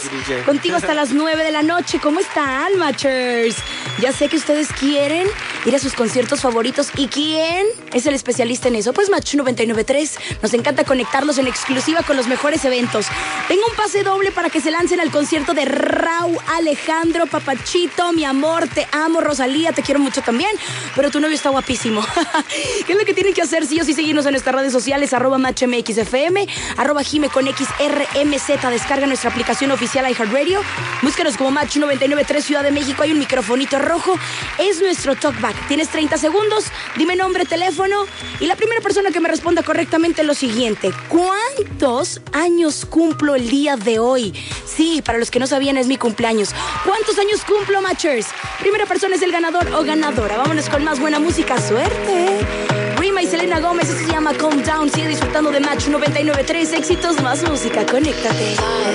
contigo hasta las 9 de la noche. ¿Cómo están, Matchers? Ya sé que ustedes quieren ir a sus conciertos favoritos. ¿Y quién es el especialista en eso? Pues Match 99.3. Nos encanta conectarlos en exclusiva con los mejores eventos. Tengo un pase doble para que se lancen al concierto de Rauw Alejandro, papachito, mi amor, te amo, Rosalía, te quiero mucho también, pero tu novio está guapísimo. ¿Qué es lo que tienen que hacer? Sí o sí, seguirnos en nuestras redes sociales, @MatchMXFM, @JimeConXRMZ. Descarga nuestra aplicación oficial iHeartRadio. Búscanos como Match 99.3 Ciudad de México. Hay un microfonito rojo. Es nuestro talkback. Tienes 30 segundos. Dime nombre, teléfono. Y la primera persona que me responda correctamente lo siguiente: ¿cuántos años cumplo el día de hoy? Sí, para los que no sabían, es mi cumpleaños. ¿Cuántos años cumplo, Matchers? Primera persona es el ganador o ganadora. Vámonos con más buena música. ¡Suerte! Rima y Selena Gómez, esto se llama Calm Down. Sigue disfrutando de Match 99.3. Éxitos, más música. Conéctate.